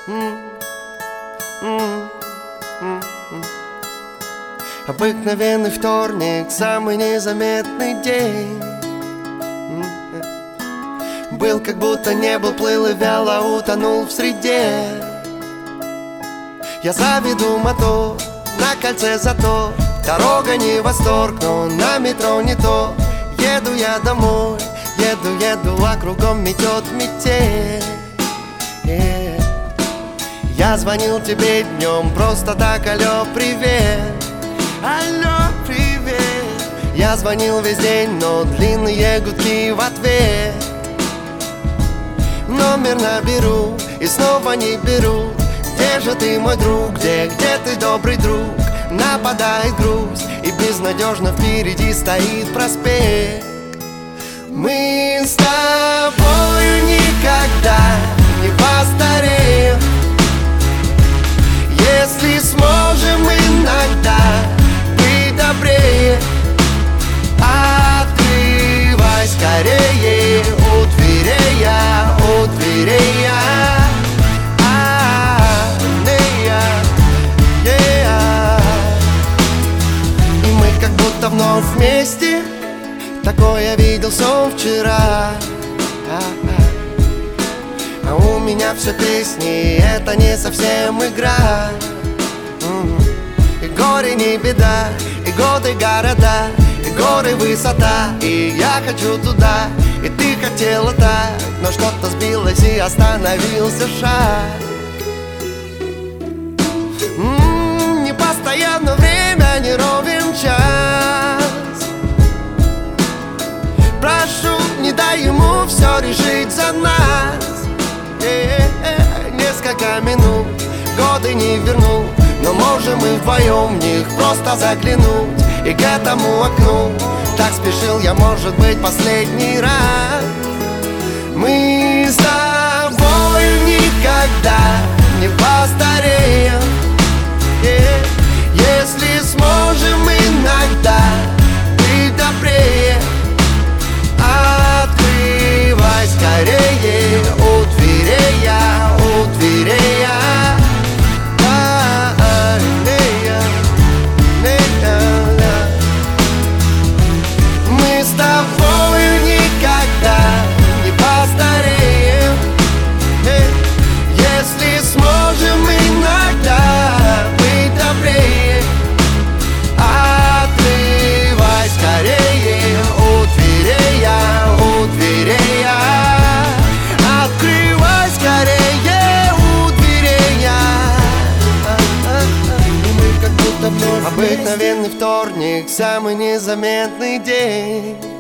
Обыкновенный вторник, самый незаметный день. Был, как будто не был, плыл и вяло утонул в среде. Я заведу мотор на кольце, зато дорога не восторг, но на метро не то. Еду я домой, еду, а кругом метет метель. Я звонил тебе днем, просто так, алло, привет. Алло, привет. Я звонил весь день, но длинные гудки в ответ. Номер наберу и снова не беру. Где же ты, мой друг, где ты, добрый друг? Нападает грусть, и безнадежно впереди стоит проспект. Мы с тобою никогда не постареем, если сможем иногда быть добрее. Открывай скорее, у дверей я, у дверей я. И мы как будто вновь вместе. Такое видел сон вчера. А у меня все песни, это не совсем игра. И горе не беда, и годы города, и горы высота. И я хочу туда, и ты хотела так, но что-то сбилось и остановился шаг. Не постоянно время, не ровен час. Прошу, не дай ему все решить за нас. Несколько минут, годы не верну, но можем мы вдвоем в них просто заглянуть. И к этому окну так спешил я, может быть, последний раз. Мы с тобой никогда не постареем, если сможем иногда быть добрее. Открывай скорее, у дверей я, у дверей я. Мы с тобою никогда не постареем, если сможем иногда быть добрее. Открывай скорее, у дверей я, у дверей я. Открывай скорее, у дверей я. И мы как будто вновь. Обыкновенный вторник, самый незаметный день.